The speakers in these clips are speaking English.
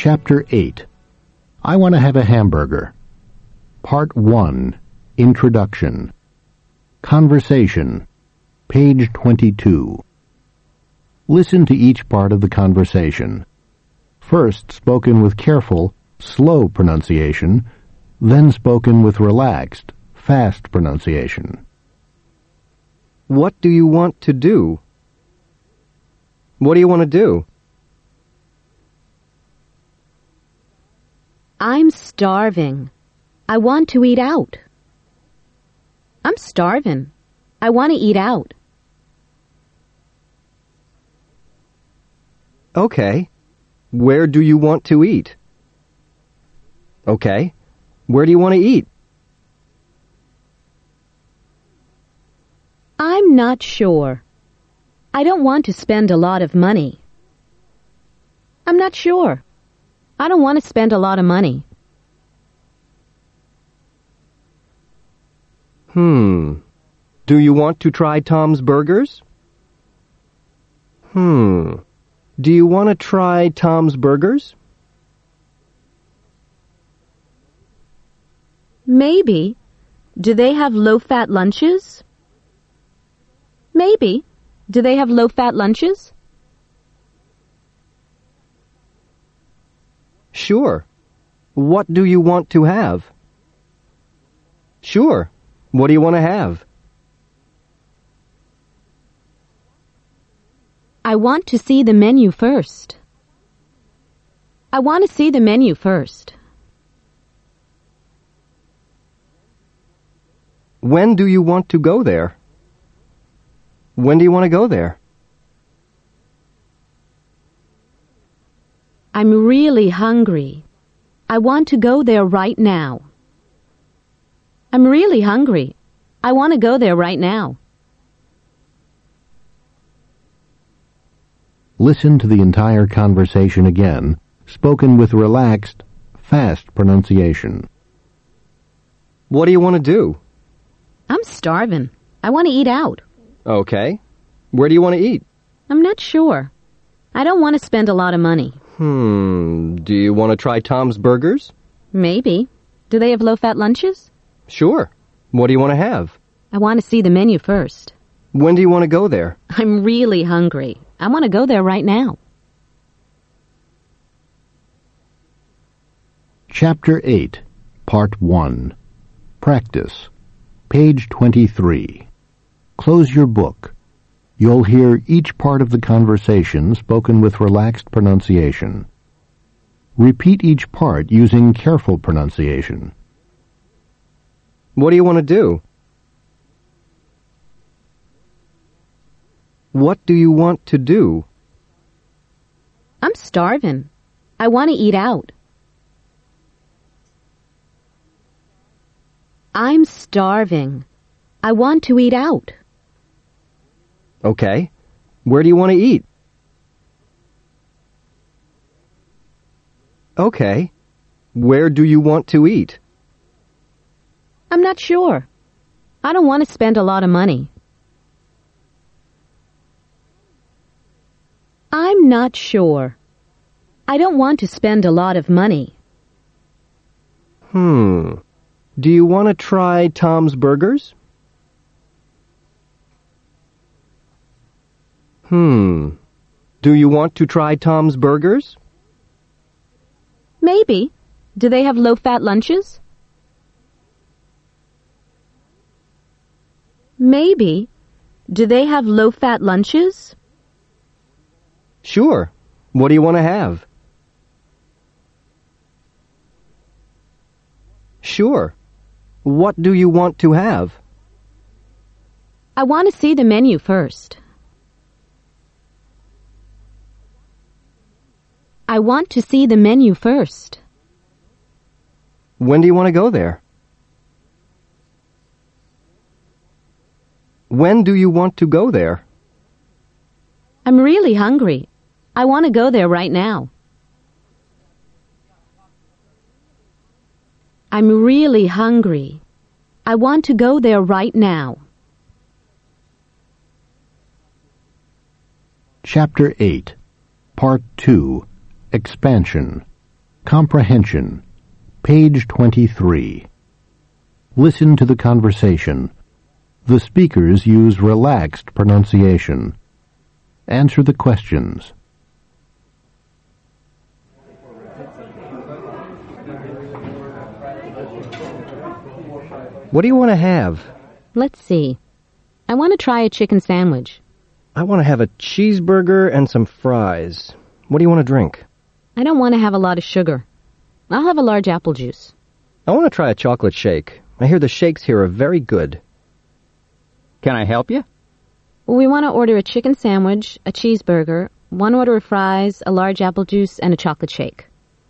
Chapter 8. I Want to Have a Hamburger. Part 1. Introduction. Conversation. Page 22. Listen to each part of the conversation. First spoken with careful, slow pronunciation, then spoken with relaxed, fast pronunciation. What do you want to do? What do you want to do? I'm starving. I want to eat out. I'm starving. I want to eat out. Okay. Where do you want to eat? Okay. Where do you want to eat? I'm not sure. I don't want to spend a lot of money. I'm not sure. I don't want to spend a lot of money. Do you want to try Tom's Burgers? Do you want to try Tom's Burgers? Maybe. Do they have low-fat lunches? Maybe. Do they have low-fat lunches? Sure. What do you want to have? Sure. What do you want to have? I want to see the menu first. I want to see the menu first. When do you want to go there? When do you want to go there? I'm really hungry. I want to go there right now. I'm really hungry. I want to go there right now. Listen to the entire conversation again, spoken with relaxed, fast pronunciation. What do you want to do? I'm starving. I want to eat out. Okay. Where do you want to eat? I'm not sure. I don't want to spend a lot of money. Do you want to try Tom's Burgers? Maybe. Do they have low-fat lunches? Sure. What do you want to have? I want to see the menu first. When do you want to go there? I'm really hungry. I want to go there right now. Chapter 8. Part 1. Practice. Page 23. Close your book. You'll hear each part of the conversation spoken with relaxed pronunciation. Repeat each part using careful pronunciation. What do you want to do? What do you want to do? I'm starving. I want to eat out. I'm starving. I want to eat out. Okay. Where do you want to eat? Okay. Where do you want to eat? I'm not sure. I don't want to spend a lot of money. I'm not sure. I don't want to spend a lot of money. Do you want to try Tom's Burgers? Do you want to try Tom's Burgers? Maybe. Do they have low-fat lunches? Maybe. Do they have low-fat lunches? Sure. What do you want to have? Sure. What do you want to have? I want to see the menu first. I want to see the menu first. When do you want to go there? When do you want to go there? I'm really hungry. I want to go there right now. I'm really hungry. I want to go there right now. Chapter 8. Part 2. Expansion. Comprehension. Page 23. Listen to the conversation. The speakers use relaxed pronunciation. Answer the questions. What do you want to have? Let's see. I want to try a chicken sandwich. I want to have a cheeseburger and some fries. What do you want to drink? I don't want to have a lot of sugar. I'll have a large apple juice. I want to try a chocolate shake. I hear the shakes here are very good. Can I help you? We want to order a chicken sandwich, a cheeseburger, 1 order of fries, a large apple juice, and a chocolate shake.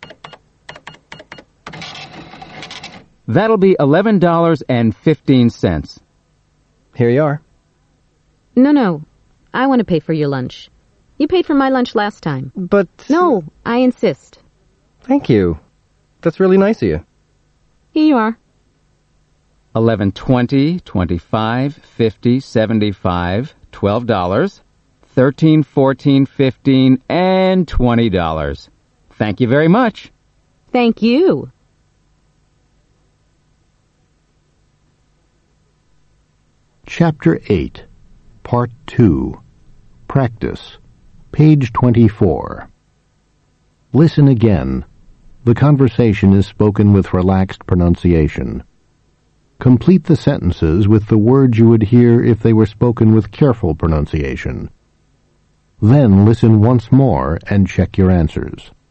That'll be $11.15. Here you are. No. I want to pay for your lunch. You paid for my lunch last time. But... No, I insist. Thank you. That's really nice of you. Here you are. $11.20, $25, $50, $75, $12, $13, $14, $15, and $20. Thank you very much. Thank you. Chapter 8, Part 2, Practice, page 24. Listen again. The conversation is spoken with relaxed pronunciation. Complete the sentences with the words you would hear if they were spoken with careful pronunciation. Then listen once more and check your answers.